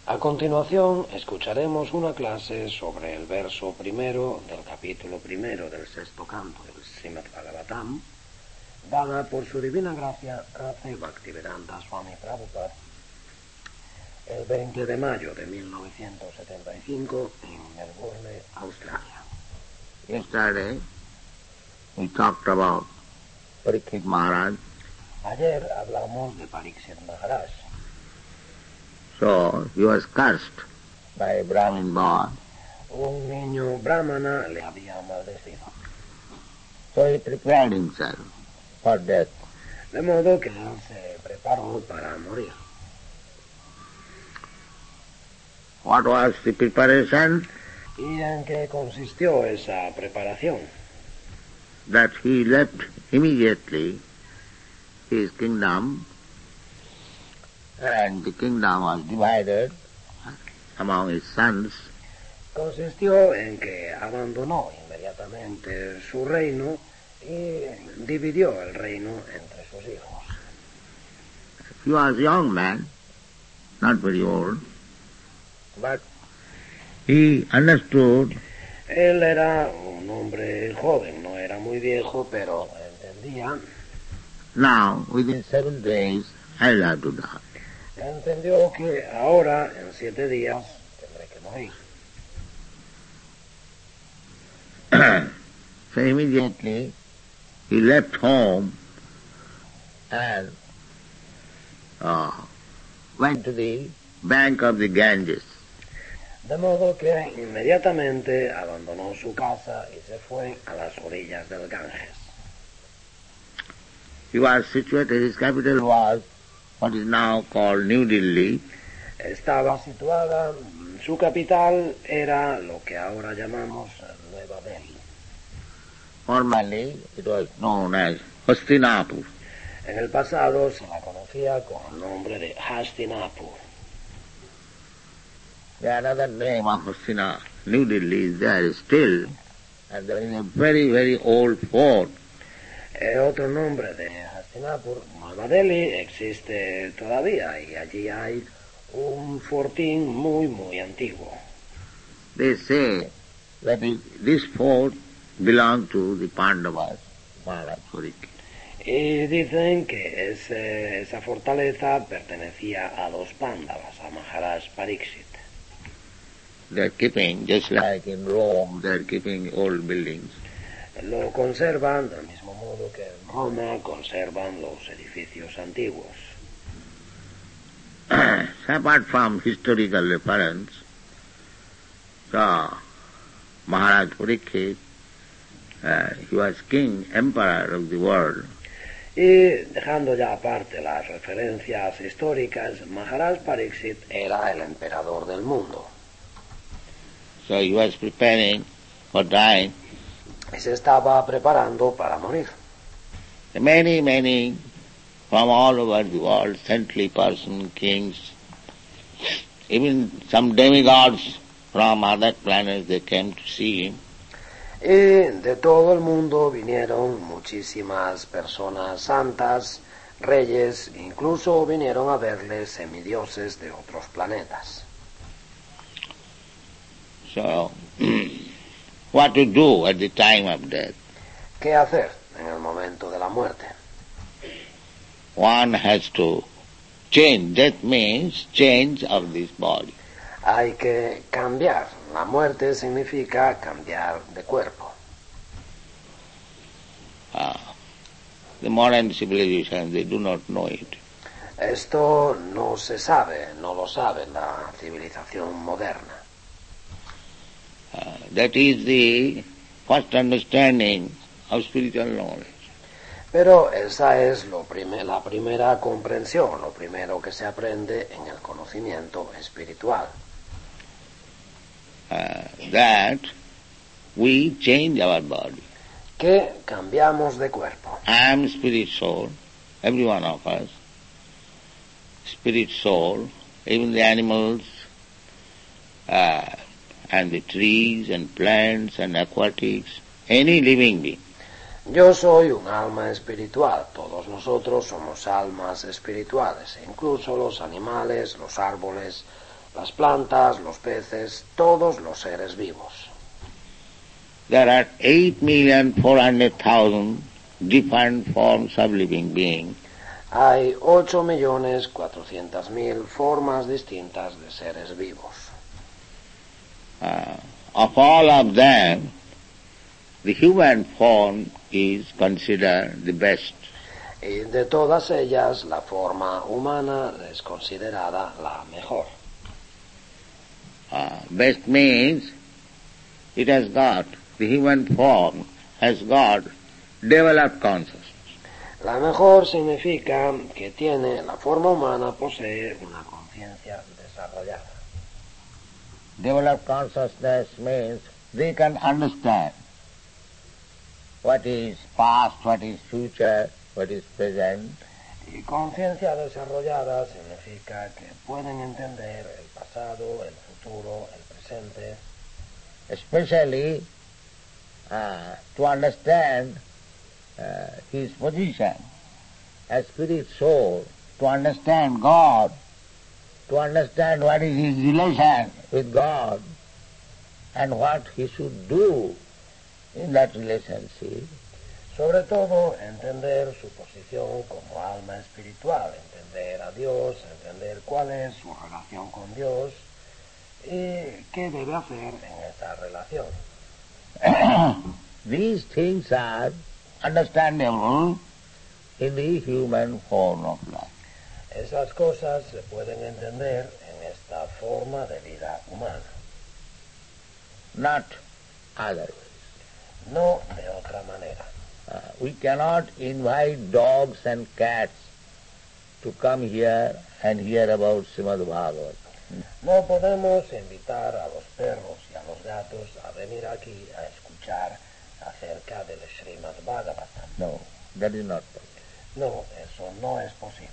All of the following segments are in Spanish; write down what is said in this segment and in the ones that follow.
A continuación, escucharemos una clase sobre el verso primero del capítulo primero del sexto canto del Srimad Bhagavatam, dada por su divina gracia Sri Bhaktivedanta Swami Prabhupada el 20 de mayo de 1975 en Melbourne, Australia. Yesterday we talked about Parikshit Maharaj. Ayer hablamos de Parikshit Maharaj. So he was cursed by a Brahmin boy. Un niño brahmana le había maldecido. So he prepared himself for death. De modo que él se preparó para morir. What was the preparation? ¿Y en qué consistió esa preparación? That he left immediately his kingdom, and the kingdom was divided among his sons. Consistió en que abandonó inmediatamente su reino y dividió el reino entre sus hijos. He was a young man, not very old, but he understood. Él era un hombre joven, no era muy viejo, pero entendía. Now, within 7 days, I'll have to die. Entendió que ahora, en 7 días, tendré que morir. So immediately he left home and went to the bank of the Ganges. De modo que inmediatamente abandonó su casa y se fue a las orillas del Ganges. He was situated, his capital was what is now called New Delhi. Estaba situada, su capital era lo que ahora llamamos Nueva Delhi. Formerly it was known as Hastinapur. En el pasado se la conocía con el nombre de Hastinapur. The another name of Hastina, New Delhi, is there still, and there is a very, very old fort. Otro nombre de Hastinapur, Nueva Delhi, existe todavía y allí hay un fortín muy, muy antiguo. They say that this fort belonged to the Pandavas, Maharaj Parikshit. Y dicen que esa fortaleza pertenecía a los Pándavas, a Maharaj Parikshit. They're keeping, just like in Rome, they're keeping old buildings. Lo conservan del mismo modo que en Roma conservan los edificios antiguos. Apart from historical reference, Maharaj Parikshit, he was king, emperor of the world. Y dejando ya aparte las referencias históricas, Maharaj Parikshit era el emperador del mundo. So he was preparing for dying. Y se estaba preparando para morir. Many, many from all over the world, saintly persons, kings, even some demigods from other planets, they came to see him. Y de todo el mundo vinieron muchísimas personas santas, reyes, incluso vinieron a verle semidioses de otros planetas. So, what to do at the time of death? ¿Qué hacer en el momento de la muerte? One has to change. Death means change of this body. Hay que cambiar. La muerte significa cambiar de cuerpo. The modern civilization, they do not know it. Esto no se sabe, no lo sabe la civilización moderna. That is the first understanding of spiritual knowledge. Pero esa es la primera comprensión, lo primero que se aprende en el conocimiento espiritual. That we change our body. Que cambiamos de cuerpo. I am spirit soul, every one of us. Spirit soul, even the animals, and the trees and plants and aquatics, any living being. Yo soy un alma espiritual, todos nosotros somos almas espirituales, incluso los animales, los árboles, las plantas, los peces, todos los seres vivos. There are 8,400,000 different forms of living beings. Hay 8.400.000 formas distintas de seres vivos. Of all of them, the human form is considered the best. Y de todas ellas, la forma humana es considerada la mejor. Best means it has got, the human form has got developed consciousness. La mejor significa que tiene, la forma humana posee una conciencia desarrollada. Developed consciousness means they can understand what is past, what is future, what is present. Y conciencia desarrollada significa que pueden entender el pasado, el futuro, el presente. Especially to understand his position as spirit soul, to understand God, to understand what is his relation with God and what he should do in that relationship. Sobre todo, entender su posición como alma espiritual, entender a Dios, entender cuál es su relación con Dios y qué debe hacer en esa relación. These things are understandable in the human form of life. Esas cosas se pueden entender en esta forma de vida humana, Not otherwise. no de otra manera. We cannot invite dogs and cats to come here and hear about Srimad Bhagavatam. No podemos invitar a los perros y a los gatos a venir aquí a escuchar acerca del Srimad Bhagavatam. No, that is not possible. No, eso no es posible.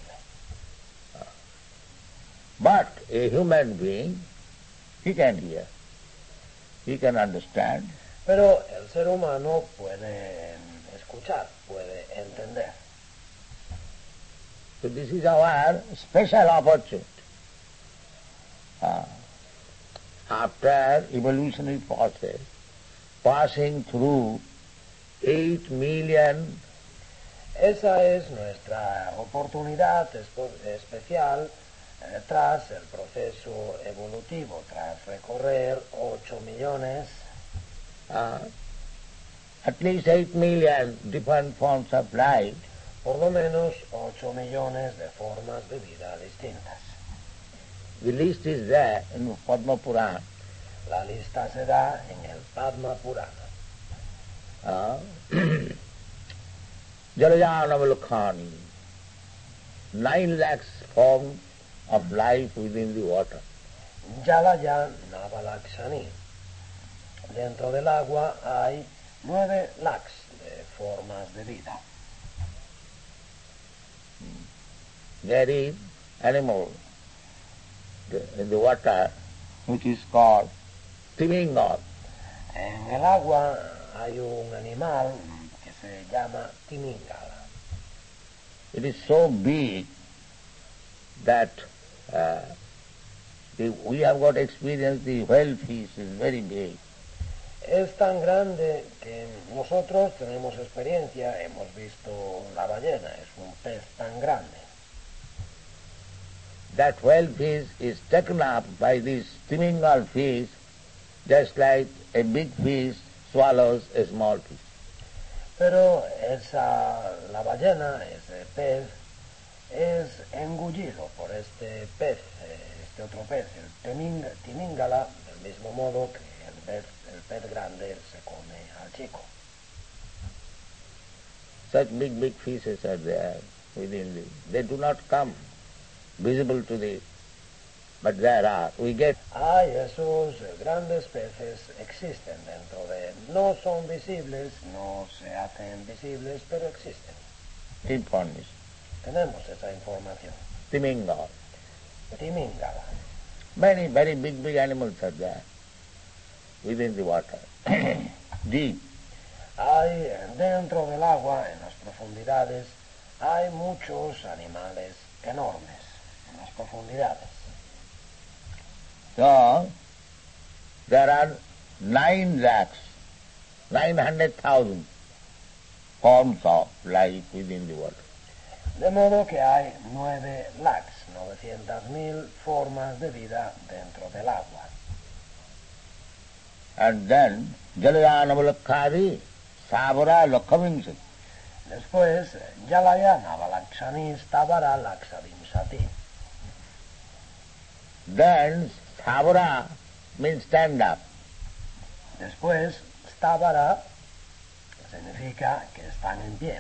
But a human being, he can hear, he can understand. Pero el ser humano puede escuchar, puede entender. So this is our special opportunity. After evolutionary process, passing through 8 million Esa es nuestra oportunidad especial tras el proceso evolutivo, tras recorrer 8 millones, at least 8 million different forms of life. por lo menos 8 millones de formas de vida distintas. The list is there in Padma Purana. La lista se da en el Padma Purana. Jalajanavalakkhani, 9 lakhs forms of life within the water. Jalaya Navalakshani. Dentro del agua hay 9 lakhs de formas de vida. There is animal in the water which is called Timingal. En el agua hay un animal que se llama Timingala. It is so big that we have got experience, the whale fish is very big. Es tan grande que nosotros tenemos experiencia, hemos visto la ballena, es un pez tan grande. That whale fish is taken up by this Timingal fish just like a big fish swallows a small fish. Pero la ballena, ese pez, es engullido por este pez, este otro pez, el Timingala, del mismo modo que el pez grande se come al chico. Such big fishes are there within the... They do not come visible to the... But there are. We get... Hay esos grandes peces, existen dentro de... No son visibles, no se hacen visibles, pero existen. Information. Tenemos esa información. Timingala. Timingala. Many very big animals are there within the water. Deep. Hay dentro del agua, en las profundidades, hay muchos animales enormes en las profundidades. So, there are 9 lakhs, 900,000 forms of life within the water. De modo que hay 9 lakhs, 900.000 formas de vida dentro del agua. And then, Jalayanavalakkhari, Savara Lakhavinsati. Después, Jalayana Valakshani Stavara Lakshadimsati. Then, Savara means stand up. Después, Stavara significa que están en pie.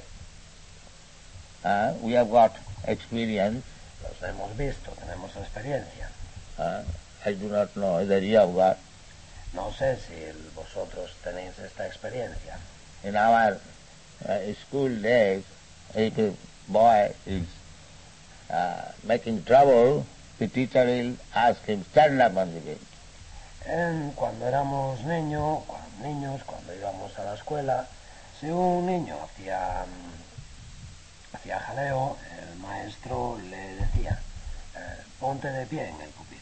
We have got experience. Los hemos visto, tenemos experiencia. I do not know whether you have got. No sé si vosotros tenéis esta experiencia. In our school days, if a boy is making trouble, the teacher will ask him, stand up on the bench. Cuando éramos niños, cuando íbamos a la escuela, si un niño hacía jaleo, el maestro le decía, ponte de pie en el pupitre.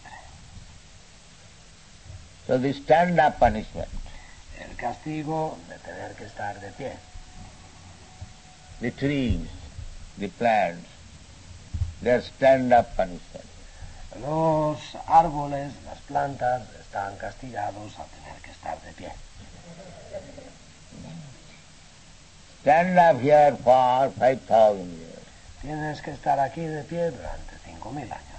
So the stand-up punishment. El castigo de tener que estar de pie. The trees, the plants, their stand-up punishment. Los árboles, las plantas, están castigados a tener que estar de pie. Stand up here for 5,000 years. Tienes que estar aquí de pie durante 5.000 años.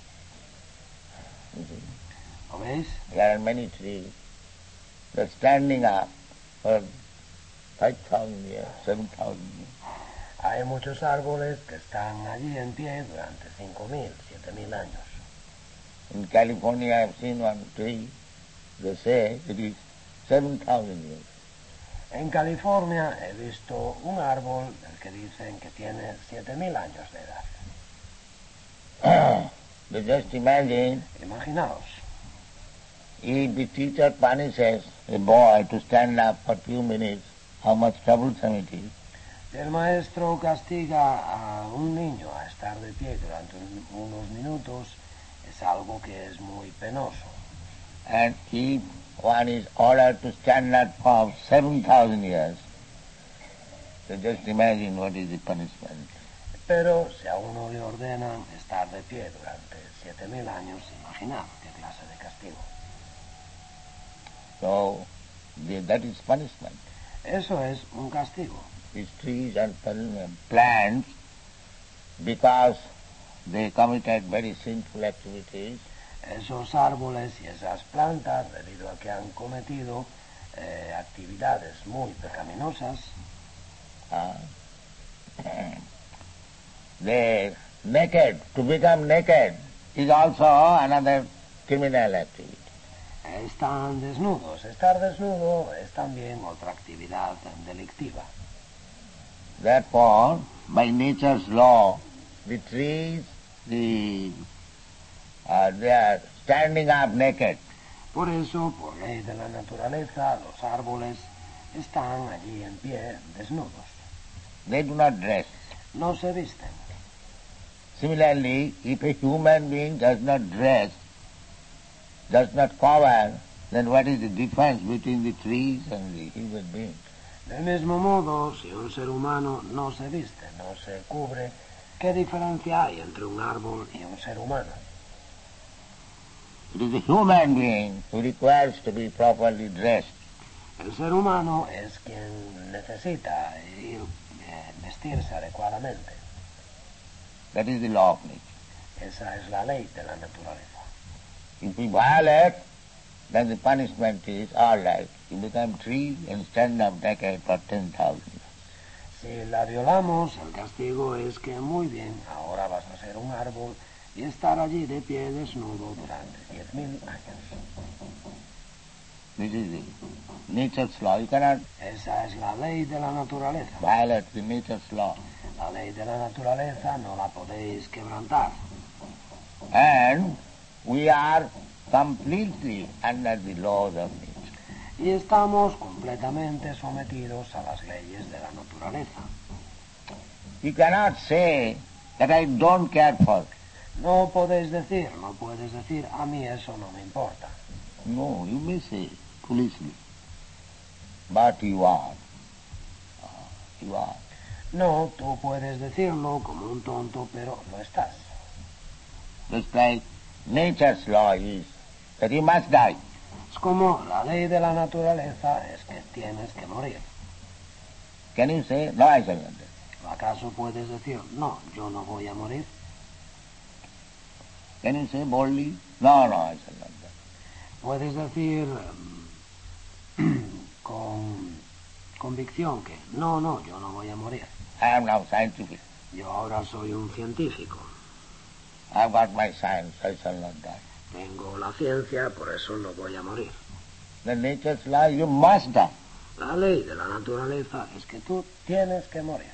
¿Lo veis? There are many trees. They're standing up for 5,000 years, 7,000 years. Hay muchos árboles que están allí en pie durante 5.000, 7.000 años. In California I have seen one tree, they say it is 7,000 years. En California he visto un árbol del que dicen que tiene 7.000 años de edad. But just imagine, Imaginaos, if the teacher punishes a boy to stand up for a few minutes, how much troublesome it is. si el maestro castiga a un niño a estar de pie durante unos minutos, es algo que es muy penoso. And if one is ordered to stand up for 7,000 years, so just imagine what is the punishment. Pero si a uno le ordenan estar de pie durante 7.000 años, imaginad qué clase de castigo. So, that is punishment. Eso es un castigo. These trees and plants, because they committed very sinful activities, Esos árboles y esas plantas, debido a que han cometido actividades muy pecaminosas, they naked, to become naked is also another criminal activity. están desnudos. Estar desnudo es también otra actividad delictiva. Therefore, by nature's law, the trees, they are standing up naked. Por eso, por ley de la naturaleza, los árboles están allí en pie, desnudos. They do not dress. No se visten. Similarly, if a human being does not dress, does not cover, then what is the difference between the trees and the human being? Del mismo modo, si un ser humano no se viste, no se cubre, ¿qué diferencia hay entre un árbol y un ser humano? It is the human being who requires to be properly dressed. El ser humano es quien necesita vestirse adecuadamente. That is the law of nature. Esa es la ley de la naturaleza. If we violate, then the punishment is all right. You become tree and stand up naked for 10,000 years. Si la violamos, el castigo es que muy bien, ahora vas a ser un árbol y estar allí de pie desnudo durante 10.000 años. This is the nature's law. You cannot Esa es la ley de la naturaleza. violate the nature's law. La ley de la naturaleza no la podéis quebrantar. And we are completely under the laws of nature. Y estamos completamente sometidos a las leyes de la naturaleza. You cannot say that I don't care for. No puedes decir, a mí eso no me importa. No, you may say foolishly, but you are. You are. No, tú puedes decirlo como un tonto, pero lo estás. Just like nature's law is that you must die. Es como la ley de la naturaleza es que tienes que morir. Can you say, no, I shall not die? ¿Acaso puedes decir, no, yo no voy a morir? Can you say boldly, no, I shall not die? Puedes decir con convicción que, no, yo no voy a morir. I am now scientific. Yo ahora soy un científico. I've got my science, I shall not die. Tengo la ciencia, por eso no voy a morir. The nature's law, you must die. La ley de la naturaleza es que tú tienes que morir.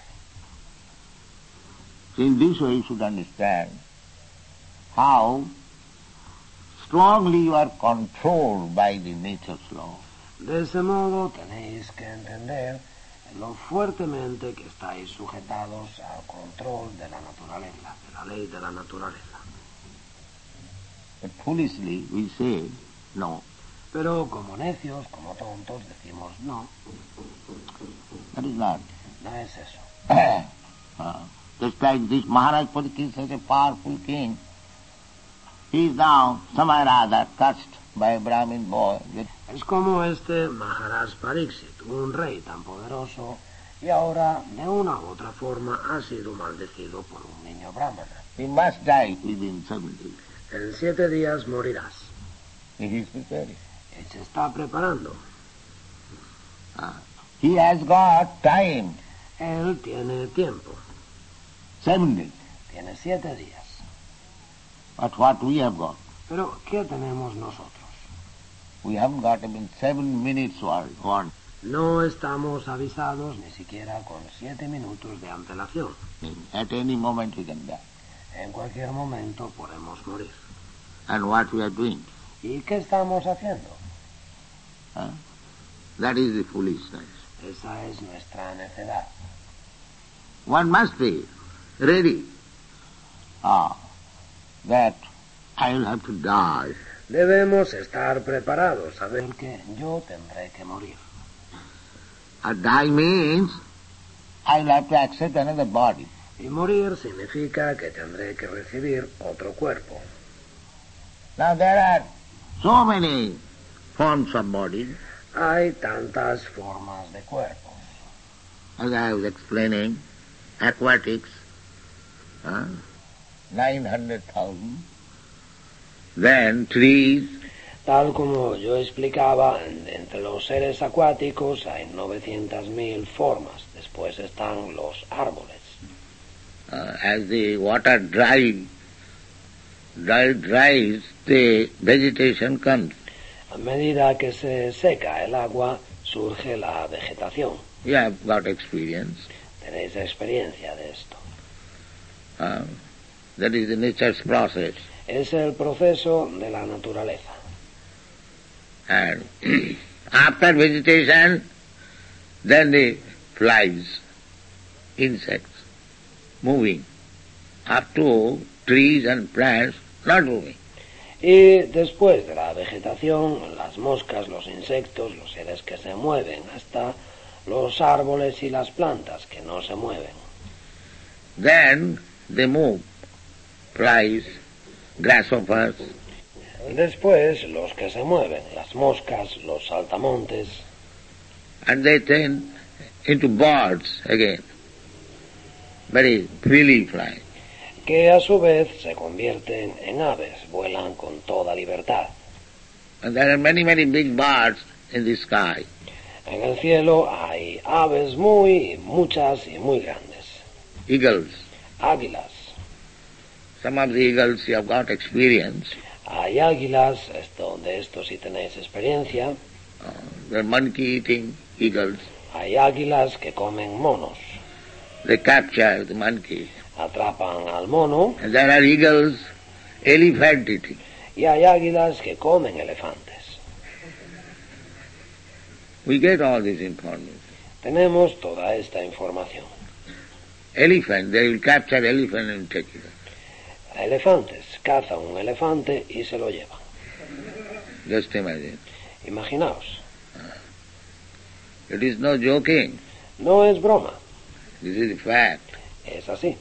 So in this way you should understand how strongly you are controlled by the nature's law. De ese modo tenéis que entender lo fuertemente que estáis sujetados al control de la naturaleza, de la ley de la naturaleza. But foolishly we say no. Pero como necios, como tontos, decimos no. That is not. No es eso. Just like this Maharaj Parikshit is such a powerful king. He is now somehow or other touched by a Brahmin boy. Es como este Maharaj Parikshit, un rey tan poderoso, y ahora de una u otra forma ha sido maldecido por un niño brahmana. He must die within 7 days. En 7 días morirás. He is preparing. Él se está preparando. He has got time. Él tiene tiempo. 7 days. Tiene 7 días. But what we have got? Pero, ¿qué tenemos nosotros? We haven't got even 7 minutes warning. No estamos avisados ni siquiera con 7 minutos de antelación. At any moment we can die. En cualquier momento podemos morir. And what we are doing? ¿Y qué estamos haciendo? That is the foolishness. Esa es nuestra necedad. One must be ready that I will have to die. Debemos estar preparados, saber que yo tendré que morir. Die means I will have to accept another body. Y morir significa que tendré que recibir otro cuerpo. Now there are so many forms of bodies. Hay tantas formas de cuerpos. As I was explaining, aquatics, 900,000. Then trees. Tal como yo explicaba, entre los seres acuáticos hay 900.000 formas. Después están los árboles. As the water dries, the vegetation comes. A medida que se seca el agua, surge la vegetación. You have got experience. Tenéis experiencia de esto. That is the nature's process. Es el proceso de la naturaleza. And after vegetation, then the flies, insects, moving. Up to trees and plants, not moving. Y después de la vegetación, las moscas, los insectos, los seres que se mueven, hasta los árboles y las plantas que no se mueven. Then they move. Flies, grasshoppers. Después los que se mueven, las moscas, los saltamontes. And they turn into birds again. Very freely flying. Que a su vez se convierten en aves, vuelan con toda libertad. And there are many, many big birds in the sky. En el cielo hay aves muchas y muy grandes. Eagles. Águilas. Some of the eagles you have got experience. Hay águilas, de esto sí tenéis experiencia. They're monkey-eating eagles. Hay águilas que comen monos. They capture the monkey. Atrapan al mono. And there are eagles elephant-eating. Y hay águilas que comen elefantes. We get all this information. Tenemos toda esta información. Elephant, they will capture elephant and take it. a elefantes. Caza un elefante y se lo lleva. Just imagine. Imaginaos. It is no joking. No es broma. This is fact. Es así.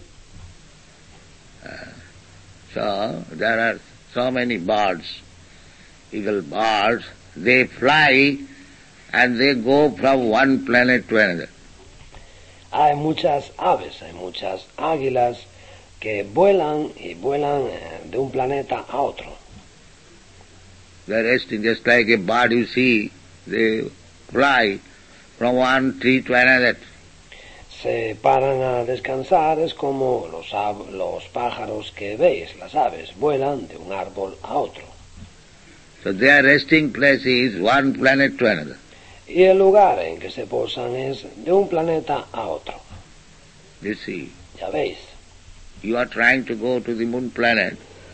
So, there are so many birds, eagle birds, they fly and they go from one planet to another. Hay muchas aves, hay muchas águilas que vuelan y vuelan de un planeta a otro. They are resting just like a bird you see, they fly from one tree to another. Se paran a descansar, es como los pájaros que veis, las aves, vuelan de un árbol a otro. So their resting place is one planet to another. Y el lugar en que se posan es de un planeta a otro. You see, Ya veis, you are trying to go to the moon planet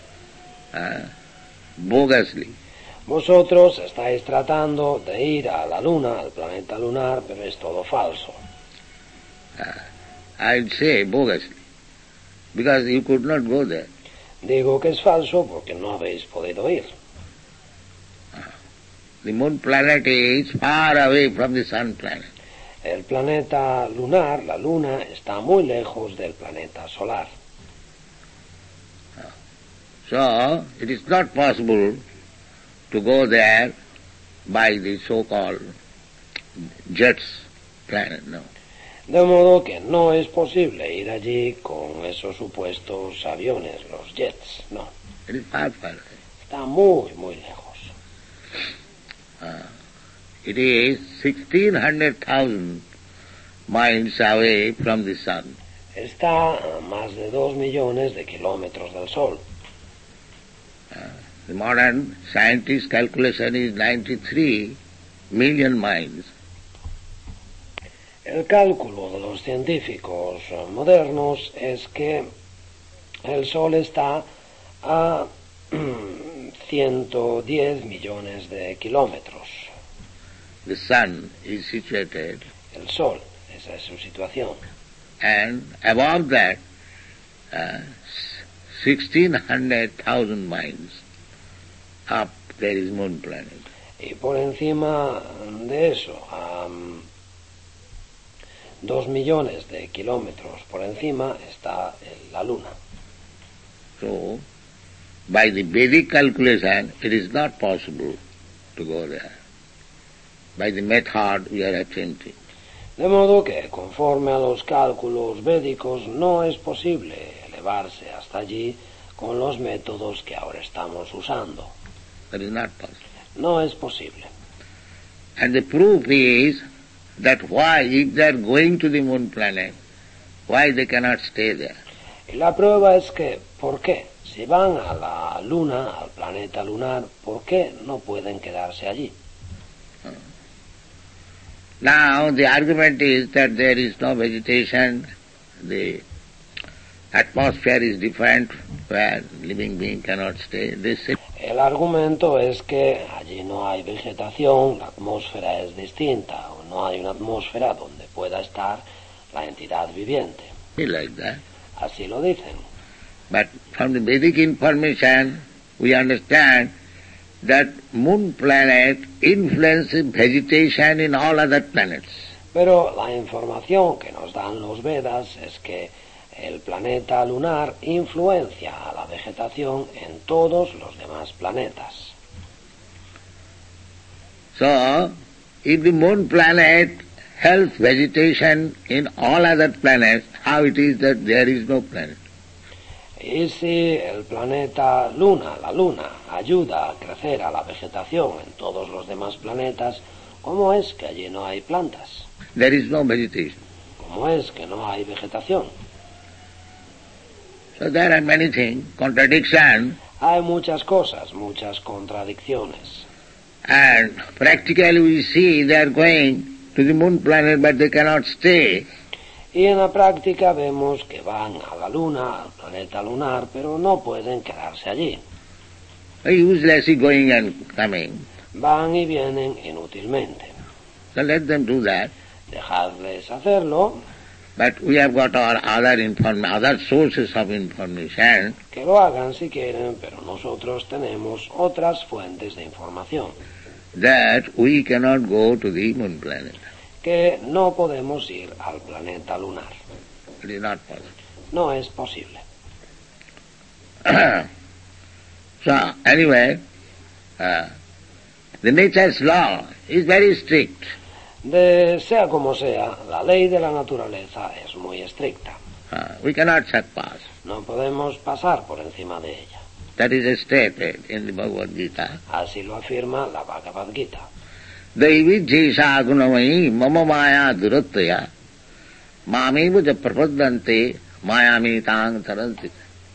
bogusly. vosotros estáis tratando de ir a la luna, al planeta lunar, pero es todo falso. I'd say bogusly, because you could not go there. Digo que es falso porque no habéis podido ir. The moon planet is far away from the sun planet. El planeta lunar, la luna, está muy lejos del planeta solar. So, it is not possible to go there by the so-called jets planet, no. De modo que no es posible ir allí con esos supuestos aviones, los jets, no. It is far, far away. Está muy, muy lejos. It is 1,600,000 miles away from the sun. Está a más de 2 millones de kilómetros del Sol. The modern scientist calculation is 93 million miles. El cálculo de los científicos modernos es que el Sol está a 110 millones de kilómetros. The sun is situated, El Sol, esa es su situación. and above that, 1,600,000 miles up there is moon planet. Y por encima de eso, a 2 millones de kilómetros por encima está la Luna. So, by the Vedic calculation, it is not possible to go there. By the method we are attempting. De modo que, conforme a los cálculos védicos, no es posible elevarse hasta allí con los métodos que ahora estamos usando. That is not possible. No es posible. And the proof is that why, if they are going to the moon planet, why they cannot stay there? Y la prueba es que, ¿por qué? Si van a la Luna, al planeta lunar, ¿por qué no pueden quedarse allí? Now the argument is that there is no vegetation, the atmosphere is different, where living being cannot stay. They say, El argumento es que allí no hay vegetación, la atmósfera es distinta, o no hay una atmósfera donde pueda estar la entidad viviente. like that. Así lo dicen. But from the Vedic information, we understand that moon planet influences vegetation in all other planets. Pero la información que nos dan los Vedas es que el planeta lunar influencia a la vegetación en todos los demás planetas. So, if the moon planet helps vegetation in all other planets, how it is that there is no planet? Y si el planeta Luna, la Luna, ayuda a crecer a la vegetación en todos los demás planetas, ¿cómo es que allí no hay plantas? There is no vegetation. ¿Cómo es que no hay vegetación? So there are many things, contradiction, Hay muchas cosas, muchas contradicciones. and practically we see they are going to the moon planet but they cannot stay. Y en la práctica vemos que van a la Luna, al planeta lunar, pero no pueden quedarse allí. Uselessly going and coming. Van y vienen inútilmente. So let them do that. Dejadles hacerlo, But we have got our other sources of information. Que lo hagan si quieren, pero nosotros tenemos otras fuentes de información. That we cannot go to the moon planet. Que no podemos ir al planeta lunar. It is not possible. No es posible. So, anyway, the nature's law is very strict. Sea como sea, la ley de la naturaleza es muy estricta. We cannot surpass. No podemos pasar por encima de ella. That is stated in the Bhagavad Gita. Así lo afirma la Bhagavad Gita. Daivi jesha gunamai mama maya durattaya mamevu ja prapaddante mayami tang taranti.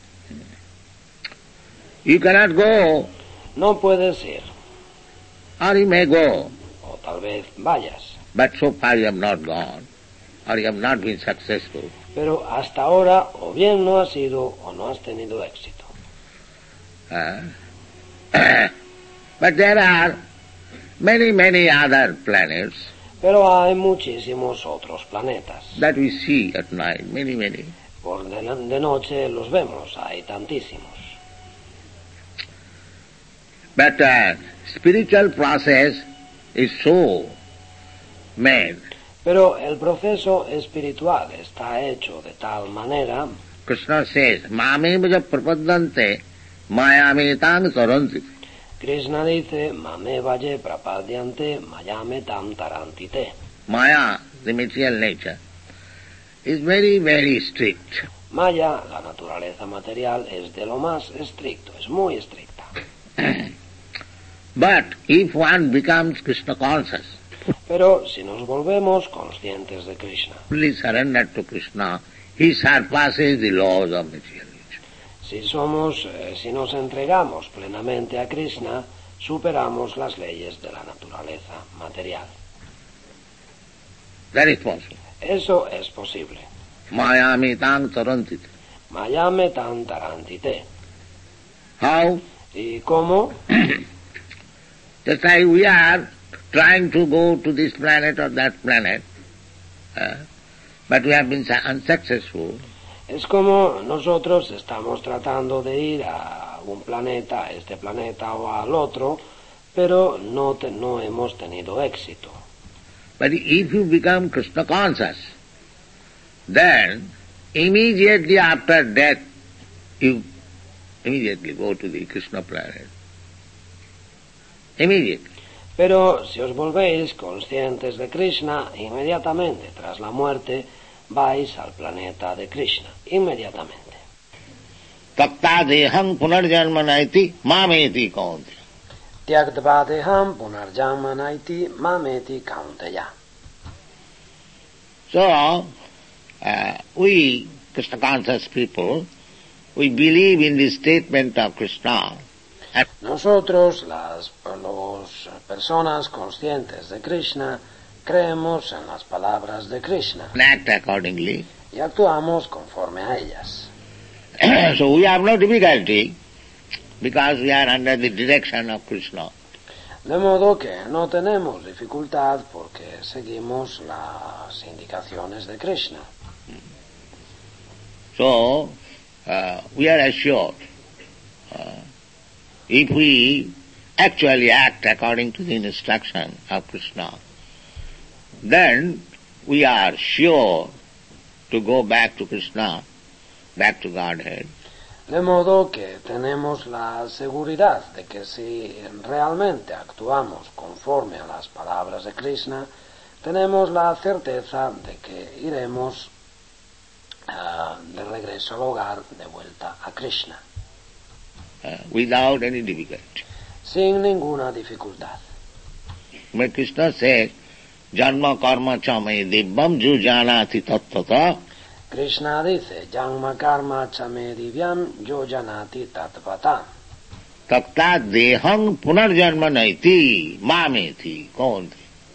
You cannot go. No puedes ir. Or you may go. O tal vez vayas. But so far you have not gone, or you have not been successful. Pero hasta ahora o bien no has ido o no has tenido éxito. But there are many other planets. Pero hay muchísimos otros planetas. That we see at night, many. Por de noche los vemos, hay tantísimos. But spiritual process is so made. Pero el proceso espiritual está hecho de tal manera. Krishna says, "Mame vaja prapaddante, mayame tang taranti." Krishna dice, "Mame vaje prapadyante, mayame tam tarantite." Maya, the material nature, is very strict. Maya, la naturaleza material, es de lo más estricto, es muy estricta. But if one becomes Krishna conscious, pero si nos volvemos conscientes de Krishna, fully surrendered to Krishna, he surpasses the laws of material nature. Si nos entregamos plenamente a Krishna, superamos las leyes de la naturaleza material. That is possible. Eso es posible. Mayame tang tarantite. Mayame tam tarantite. How? ¿Y cómo? Just like we are trying to go to this planet or that planet, but we have been unsuccessful. Es como nosotros estamos tratando de ir a un planeta, a este planeta o al otro, pero no hemos tenido éxito. But if you become Krishna conscious, then immediately after death you immediately go to the Krishna planet. Immediately. Pero si os volvéis conscientes de Krishna, inmediatamente tras la muerte vais al planeta de Krishna, inmediatamente. Takta deham punarjanmanaiti mameti kaunteya. Tyagtva deham punarjanmanaiti mameti kaunteya. So, we, Krishna conscious people, we believe in the statement of Krishna. Nosotros, las personas conscientes de Krishna, creemos en las palabras de Krishna. And act accordingly. Y actuamos conforme a ellas. So we have no difficulty because we are under the direction of Krishna. De modo que no tenemos dificultad porque seguimos las indicaciones de Krishna. So, we are assured, if we actually act according to the instruction of Krishna, then we are sure to go back to Krishna, back to Godhead. De modo que tenemos la seguridad de que si realmente actuamos conforme a las palabras de Krishna, tenemos la certeza de que iremos de regreso al hogar, de vuelta a Krishna. Without any difficulty. Sin ninguna dificultad. When Krishna says, Janma karma chame divyam jujanati tattata. Krishna dice, Janma karma chame divyam yojanati tatvata. Takta deham punarjanma naiti mameti kaunti.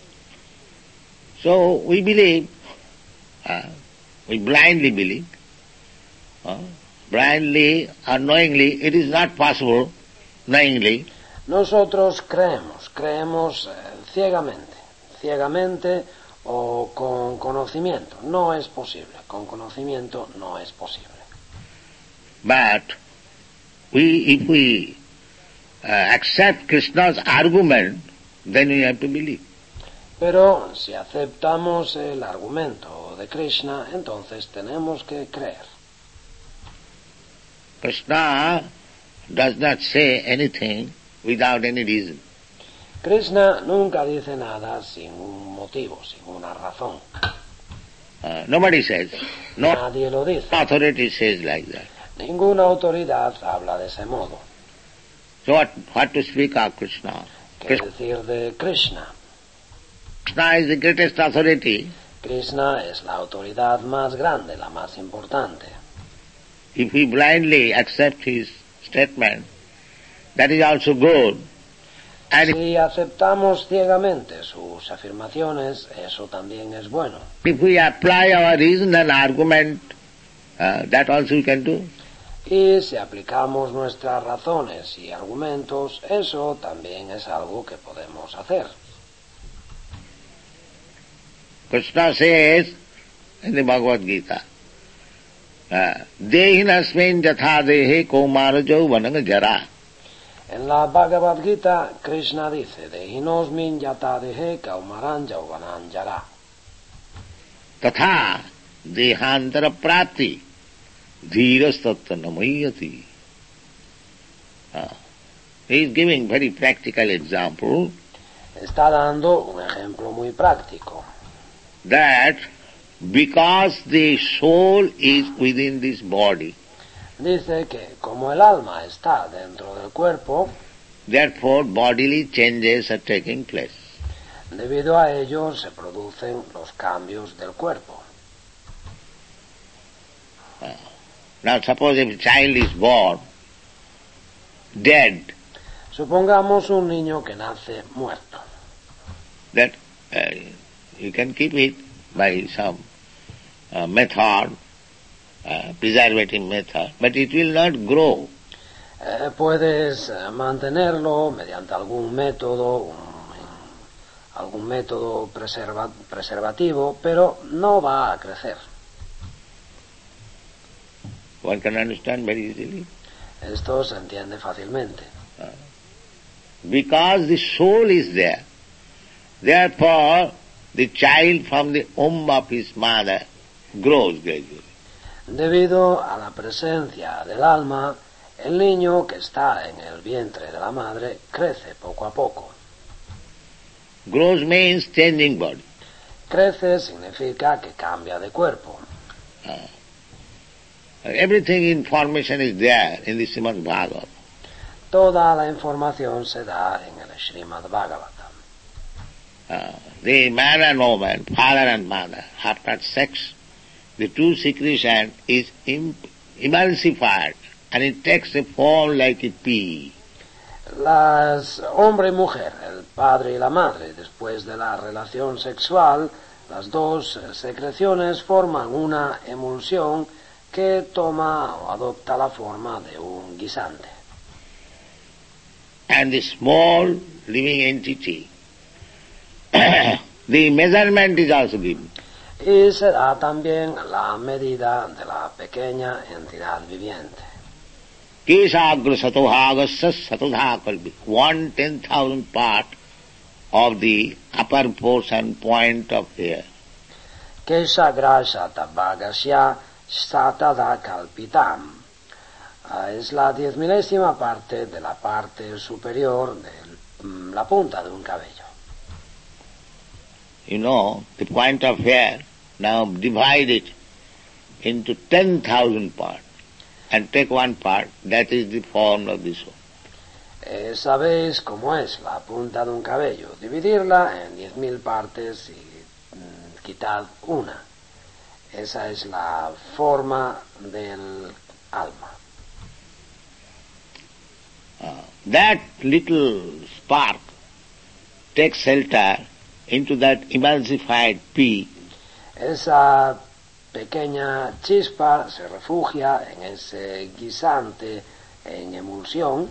So we believe, we blindly believe, blindly or knowingly, it is not possible, knowingly. Nosotros creemos ciegamente o con conocimiento. No es posible. Con conocimiento no es posible. But if we accept Krishna's argument, then we have to believe. Pero si aceptamos el argumento de Krishna, entonces tenemos que creer. Krishna does not say anything without any reason. Krishna nunca dice nada sin un motivo, sin una razón. Nobody says. No Nadie lo dice. authority says like that. Ninguna autoridad habla de ese modo. So what to speak of Krishna? ¿Qué decir de Krishna? Krishna is the greatest authority. Krishna es la autoridad más grande, la más importante. If we blindly accept his statement, that is also good. And Si aceptamos ciegamente sus afirmaciones, eso también es bueno. if we apply our reason and argument, that also we can do. Y si aplicamos nuestras razones y argumentos, eso también es algo que podemos hacer. Krishna says in the Bhagavad Gita, Dehinasmin jatha dehe kaumara jauvananga jara. En la Bhagavad Gita, Krishna dice, Dehinosmin yata dehe kaumaran yauvanan yara. Tatha dehantara prapti dhiras tatta namayati. He is giving very practical example Está dando un ejemplo muy práctico. that because the soul is within this body, Dice que como el alma está dentro del cuerpo, therefore bodily changes are taking place. debido a ello se producen los cambios del cuerpo. Now suppose if a child is born dead, Supongamos un niño que nace muerto. that you can keep it by some method, preservative method, but it will not grow. Puedes mantenerlo mediante algún método preservativo, pero no va a crecer. One can understand very easily. Esto se entiende fácilmente. Because the soul is there, therefore the child from the womb of his mother grows gradually. Debido a la presencia del alma, el niño que está en el vientre de la madre crece poco a poco. Grows means changing body. Crece significa que cambia de cuerpo. Everything information is there in the Srimad Bhagavatam. Toda la información se da en el Srimad Bhagavatam. The man and woman, father and mother, after sex, the true secretion is emulsified and it takes a form like a pea. Las hombre y mujer, el padre y la madre, después de la relación sexual, las dos secreciones forman una emulsión que toma o adopta la forma de un guisante. And the small living entity, the measurement is also given. Y se da también la medida de la pequeña entidad viviente. Kesagra satohagasya satodhakalpi, 1/10,000 part of the upper portion point of hair. Kesha grasha tabagasya satada kalpitam. Es la 10,000ª parte de la parte superior de la punta de un cabello. You know, the point of hair, now divide it into 10,000 parts and take one part, that is the form of the soul. Sabéis cómo es la punta de un cabello. Dividirla en 10,000 partes y quitad una. Esa es la forma del alma. That little spark takes shelter into that emulsified pea. Esa pequeña chispa se refugia en ese guisante en emulsión,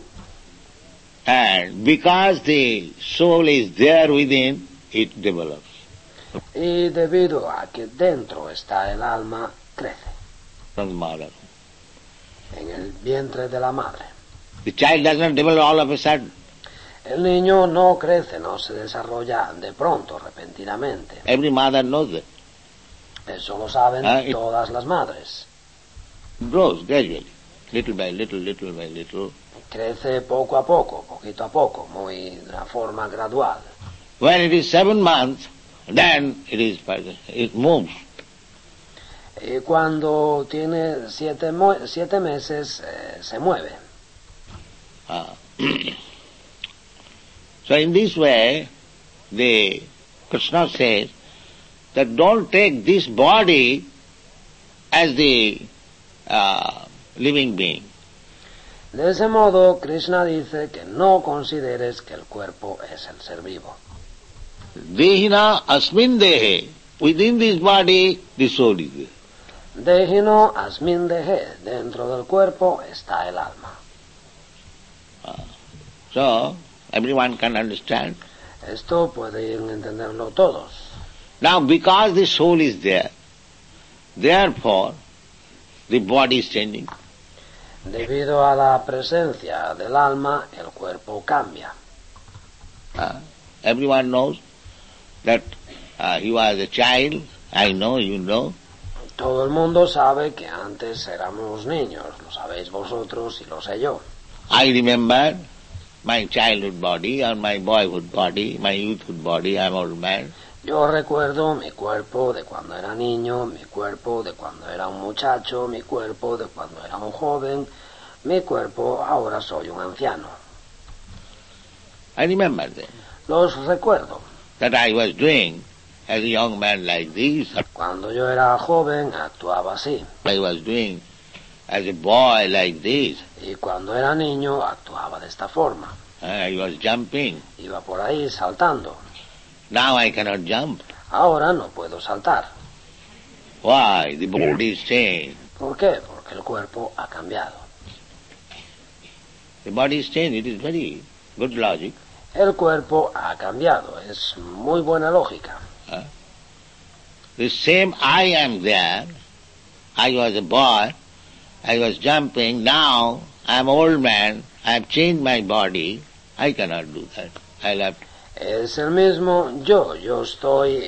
And because the soul is there within, it develops. Y debido a que dentro está el alma, crece from the mother. en el vientre de la madre. The child does not develop all of a sudden. El niño no crece, no se desarrolla de pronto, repentinamente. Every mother knows that. Eso lo saben Ah, todas las madres. It grows gradually, little by little, little by little. Crece poco a poco, poquito a poco, muy de una forma gradual. When it is 7 months, then it moves. Y cuando tiene 7 meses, se mueve. So in this way, the Krishna says that don't take this body as the living being. De ese modo, Krishna dice que no consideres que el cuerpo es el ser vivo. Dehina asmin dehe. Within this body, the soul is there. Dehino asmin dehe. Dentro del cuerpo está el alma. So, everyone can understand. Esto pueden entenderlo todos. Now, because the soul is there, therefore, the body is changing. Debido a la presencia del alma, el cuerpo cambia. Everyone knows that he was a child. I know, you know. Todo el mundo sabe que antes éramos niños, lo sabéis vosotros y lo sé yo. I remember my childhood body or my boyhood body, my youthhood body, I'm old man. Yo recuerdo mi cuerpo de cuando era niño, mi cuerpo de cuando era un muchacho, mi cuerpo de cuando era un joven, mi cuerpo ahora soy un anciano. I remember that. Los recuerdo. That I was doing as a young man like this. Cuando yo era joven actuaba así. I was doing as a boy like this. Y cuando era niño actuaba de esta forma. I was jumping. Iba por ahí saltando. Now I cannot jump. Ahora no puedo saltar. Why? The body is changed. ¿Por qué? Porque el cuerpo ha cambiado. The body is changed. It is very good logic. El cuerpo ha cambiado. Es muy buena lógica. The same I am there. I was a boy. I was jumping. Now I am old man. I have changed my body. I cannot do that. I'll have to. Es el mismo yo soy,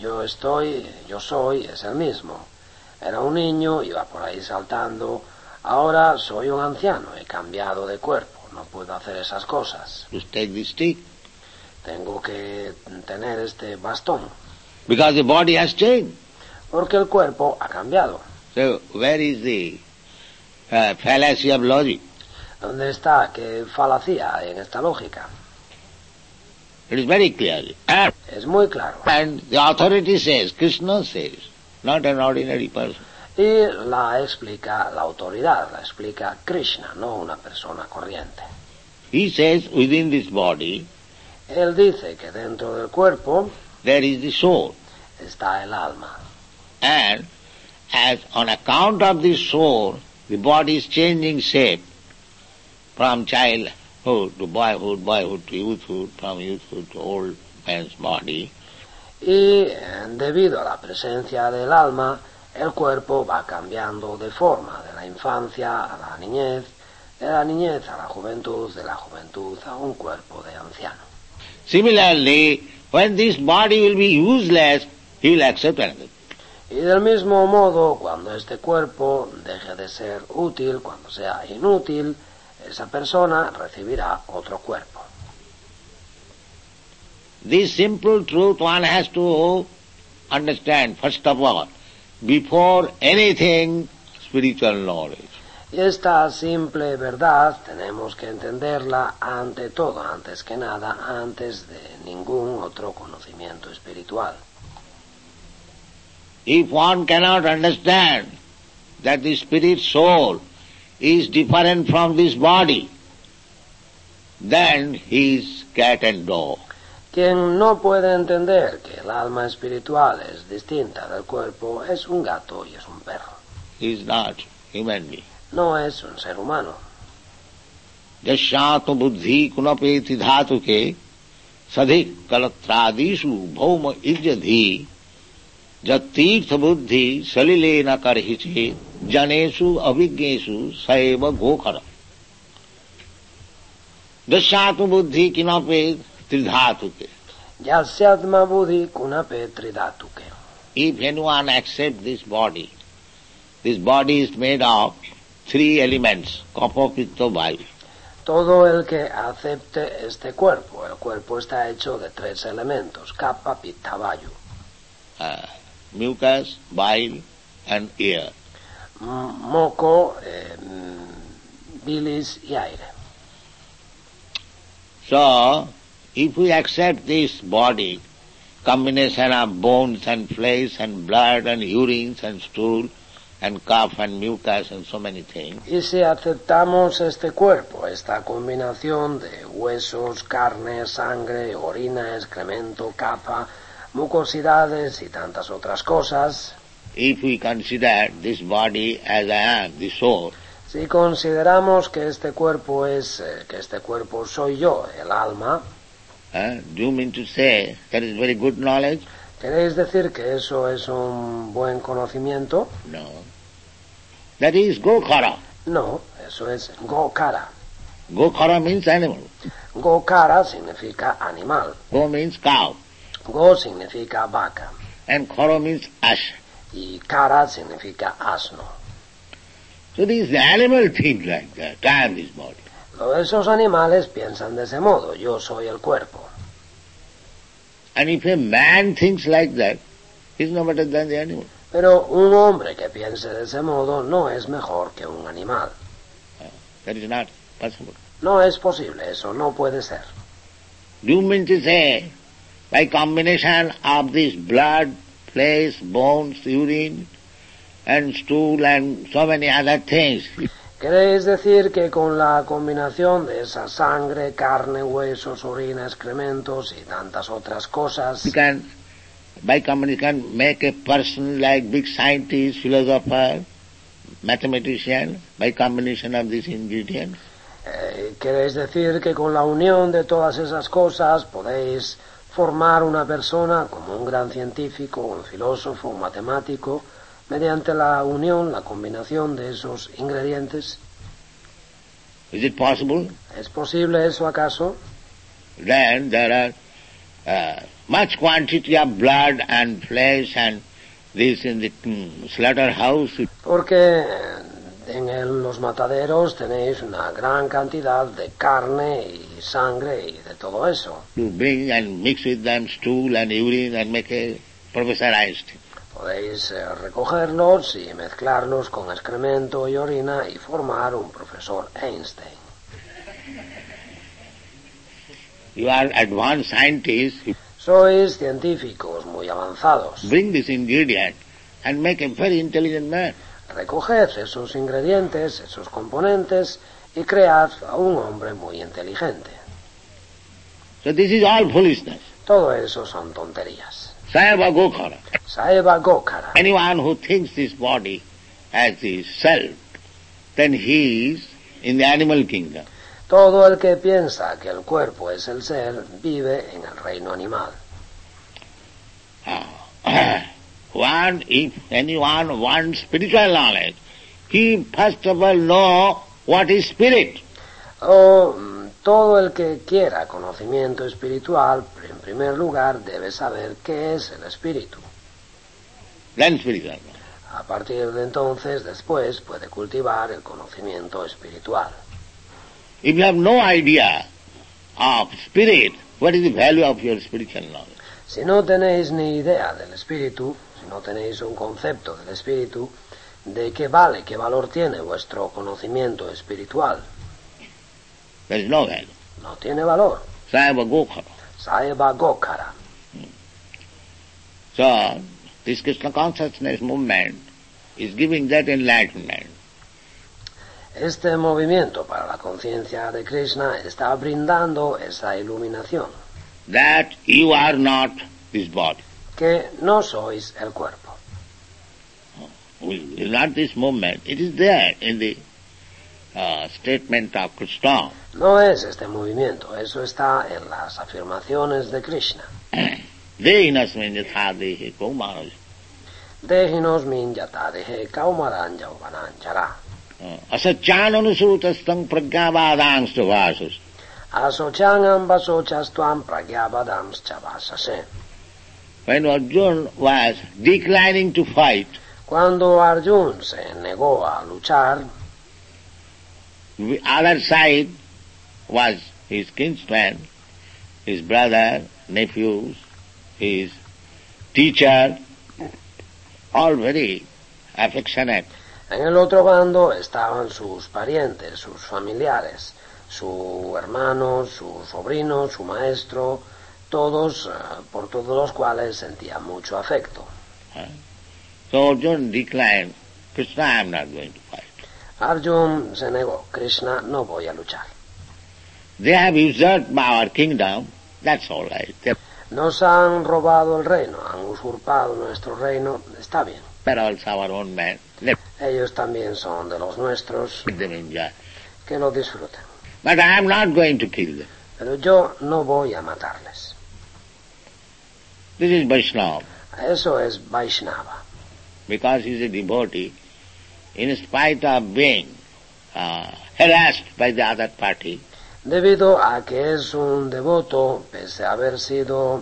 es el mismo. Era un niño, iba por ahí saltando. Ahora soy un anciano, he cambiado de cuerpo. No puedo hacer esas cosas. To take the stick. Tengo que tener este bastón. Because the body has changed. Porque el cuerpo ha cambiado. So where is the fallacy of logic? ¿Dónde está? ¿Qué falacia en esta lógica? It is very clear. Es muy claro. And the authority says, Krishna says, not an ordinary person. Y la explica la autoridad, la explica Krishna, no una persona corriente. He says within this body Él dice que dentro del cuerpo there is the soul. está el alma. And as on account of the soul, the body is changing shape from childhood to boyhood, boyhood to youthhood, from youthhood to old man's body. Y debido a la presencia del alma, el cuerpo va cambiando de forma, de la infancia a la niñez, de la niñez a la juventud, de la juventud a un cuerpo de anciano. Similarly, when this body will be useless, he will accept another. Y del mismo modo, cuando este cuerpo deje de ser útil, cuando sea inútil, esa persona recibirá otro cuerpo. This simple truth one has to understand, first of all, before anything spiritual knowledge. Y esta simple verdad tenemos que entenderla ante todo, antes que nada, antes de ningún otro conocimiento espiritual. If one cannot understand that the spirit soul is different from this body, then he is cat and dog. Quien no puede entender que el alma espiritual es distinta del cuerpo es un gato y es un perro. He is not human being. No es un ser humano. Jashyātu buddhi kunapeti dhātuke sadhik kalatradishu bhauma ijjadhi jatirtha buddhi salilena karhiche janeshu avigneshu saiva gokhara. Dasyatma buddhi kinape tridhatuke. Yasyatma buddhi kunape tridhatuke. If anyone accepts this body is made of three elements, kapha, pitta, vayu. Todo el que acepte este cuerpo, el cuerpo está hecho de tres elementos, kapha, pitta, vayu. Mucus, bile and air. Moco, bilis y aire. So, if we accept this body, combination of bones and flesh and blood and urines and stool and cough and mucus and so many things. Y si aceptamos este cuerpo, esta combinación de huesos, carne, sangre, orina, excremento, capa, mucosidades y tantas otras cosas, if we consider this body as I am, the soul, si consideramos que este cuerpo soy yo, el alma, do you mean to say that is very good knowledge? ¿queréis decir que eso es un buen conocimiento? No. That is Gokhara. No, eso es Gokara. Gokhara means animal. Gokara significa animal. Go means cow. Go significa vaca. And Khara means ash. Y Kara significa asno. So these animal think like that. I am this body. Esos animales piensan de ese modo, yo soy el cuerpo. And if a man thinks like that, he is no better than the animal. Pero un hombre que piense de ese modo no es mejor que un animal. That is not possible. No es posible, eso no puede ser. Do you mean to say, by combination of this blood, flesh, bones, urine, and stool, and so many other things, ¿Queréis decir que con la combinación de esa sangre, carne, huesos, orina, excrementos y tantas otras cosas, you can, by combination, make a person like big scientist, philosopher, mathematician, by combination of these ingredients? ¿Queréis decir que con la unión de todas esas cosas podéis formar una persona como un gran científico, un filósofo, un matemático, mediante la unión, la combinación de esos ingredientes? Is it possible? ¿Es posible eso acaso? Then there are much quantity of blood and flesh and this in the slaughterhouse. Porque en los mataderos tenéis una gran cantidad de carne y sangre y de todo eso. You bring and mix with them stool and urine and make a Professor Einstein. Podéis recogerlos y mezclarlos con excremento y orina y formar un profesor Einstein. You are advanced scientists. Sois científicos muy avanzados. Bring this ingredient and make a very intelligent man. Recoged esos ingredientes, esos componentes y cread a un hombre muy inteligente. So this is all foolishness. Todo eso son tonterías. Saeva Gokhara. Saeva Gokara. Anyone who thinks this body as his self, then he is in the animal kingdom. Todo el que piensa que el cuerpo es el ser, vive en el reino animal. If anyone wants spiritual knowledge, he first of all know what is spirit. Todo el que quiera conocimiento espiritual, en primer lugar, debe saber qué es el espíritu. Then spiritual knowledge. A partir de entonces, después, puede cultivar el conocimiento espiritual. If you have no idea of spirit, what is the value of your spiritual knowledge? Si no tenéis ni idea del espíritu, si no tenéis un concepto del espíritu, ¿de qué vale, qué valor tiene vuestro conocimiento espiritual? There is no value. No tiene valor. Saeva Gokhara. Saeva Gokara. So, this Krishna consciousness movement is giving that enlightenment. Este movimiento para la conciencia de Krishna está brindando esa iluminación. That you are not this body. Que no sois el cuerpo. Not this movement. It is there in the statement of Krishna. No es este movimiento, eso está en las afirmaciones de Krishna. Dehinasmin yathadehe kaumaras. Dehinos min yatadehe kaumaran yauvananchara. Asachananusutastang pragyavadangsta vasas. Asochangam vasochastuam pragyavadams chavasase. When Arjuna was declining to fight, Cuando Arjuna se negó a luchar, the other side was his kinsman, his brother, nephews, his teacher, all very affectionate. en el otro bando estaban sus parientes, sus familiares, su hermano, su sobrino, su maestro, todos, por todos los cuales sentía mucho afecto. So Arjuna declined, Krishna, I am not going to fight. Arjuna se negó, Krishna, no voy a luchar. They have usurped our kingdom, that's all right. Nos han robado el reino, han usurpado nuestro reino, está bien. They are also our own men. Let Ellos también son de los nuestros, them enjoy. que lo disfruten. But I am not going to kill them. Pero yo no voy a matarles. This is Vaishnava. Eso es Vaishnava. Because he is a devotee, in spite of being harassed by the other party, Debido a que es un devoto, pese a haber sido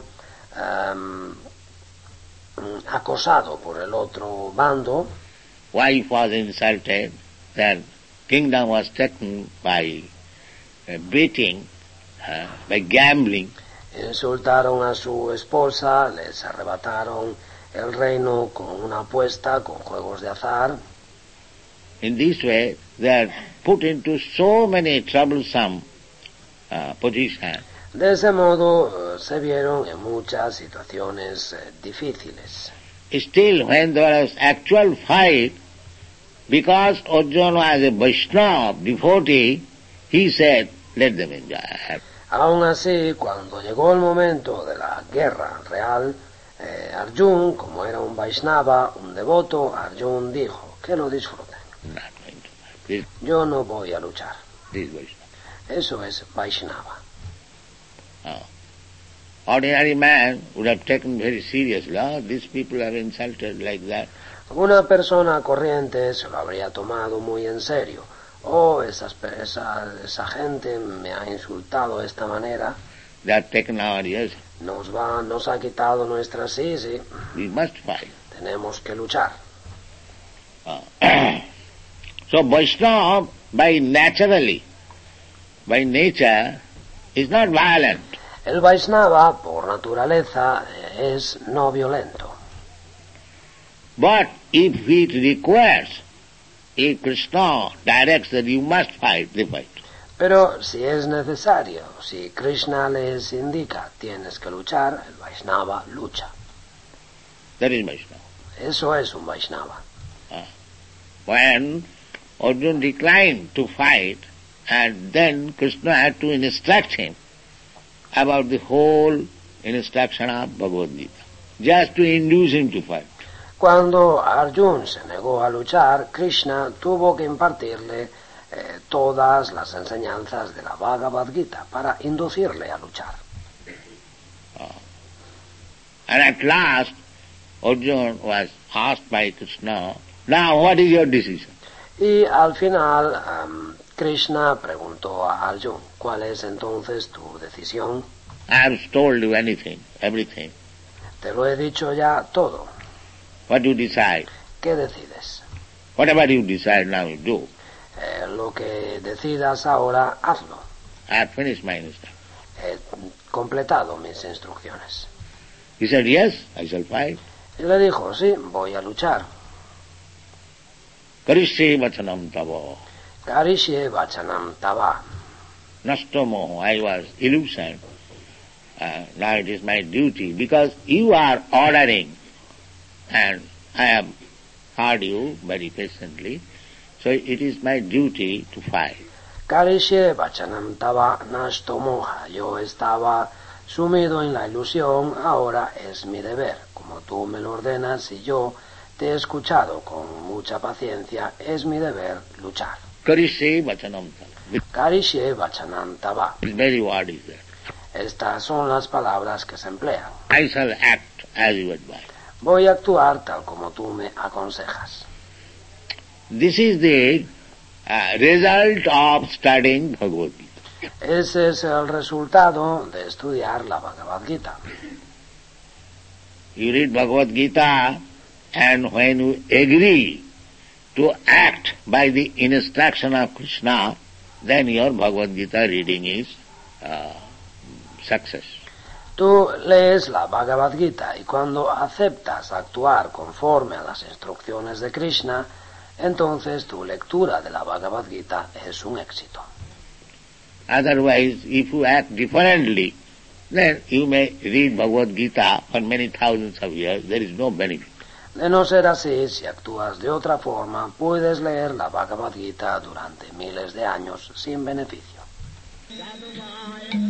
acosado por el otro bando, wife was insulted, then kingdom was taken by beating, by gambling. insultaron a su esposa, les arrebataron el reino con una apuesta, con juegos de azar. In this way, they are put into so many troublesome positions. De ese modo se vieron en muchas situaciones difíciles. Still, when there was actual fight, because Arjuna was a Vaishnava devotee, he said, let them enjoy. Aún así, cuando llegó el momento de la guerra real, Arjuna, como era un Vaishnava, un devoto, Arjuna dijo, que lo disfruten. I'm not going to fight. This Yo no voy a luchar. is Vaishnava. Eso es Vaishnava. Ordinary man would have taken very seriously, these people have insulted like that. Una persona corriente se lo habría tomado muy en serio. Esa gente me ha insultado de esta manera. They have taken our ears. Nos ha quitado nuestra sí. We must fight. Tenemos que luchar. So Vaishnava, by nature, is not violent. El Vaishnava, por naturaleza, es no violento. But if it requires, if Krishna directs that you must fight, they fight. Pero si es necesario, si Krishna les indica tienes que luchar, el Vaishnava lucha. That is Vaishnava. Eso es un Vaishnava. When Arjuna declined to fight, and then Krishna had to instruct him about the whole instruction of Bhagavad Gita, just to induce him to fight. Cuando Arjuna se negó a luchar, Krishna tuvo que impartirle todas las enseñanzas de la Bhagavad Gita para inducirle a luchar. And at last, Arjuna was asked by Krishna, now what is your decision? Y al final, Krishna preguntó a Arjuna, ¿cuál es entonces tu decisión? I have told you anything, everything. Te lo he dicho ya todo. What do you decide? ¿Qué decides? Whatever you decide now, you do. Lo que decidas ahora, hazlo. I have finished my instruction. He completado mis instrucciones. He said, yes, I shall fight. Y le dijo, sí, voy a luchar. Karishye vachanam tava. Karishye vachanam tava. Nastamo, I was illusioned. Now it is my duty, because you are ordering, and I have heard you very patiently, so it is my duty to fight. Karishye vachanam tava nashto moha. Yo estaba sumido en la ilusión, ahora es mi deber. Como tú me lo ordenas y yo te he escuchado con mucha paciencia, es mi deber luchar. Karishye vachanam tava. Karishe Vachanam Tava. This very word is there. Estas son las palabras que se emplean. I shall act as you advise. Voy a actuar tal como tú me aconsejas. This is the result of studying Bhagavad Gita. Ese es el resultado de estudiar la Bhagavad Gita. You read Bhagavad Gita, and when you agree to act by the instruction of Krishna, then your Bhagavad Gita reading is success. Tú lees la Bhagavad Gita y cuando aceptas actuar conforme a las instrucciones de Krishna, entonces tu lectura de la Bhagavad Gita es un éxito. Otherwise, if you act differently, then you may read Bhagavad Gita for many thousands of years. There is no benefit. De no ser así, si actúas de otra forma, puedes leer la Bhagavad Gita durante miles de años sin beneficio.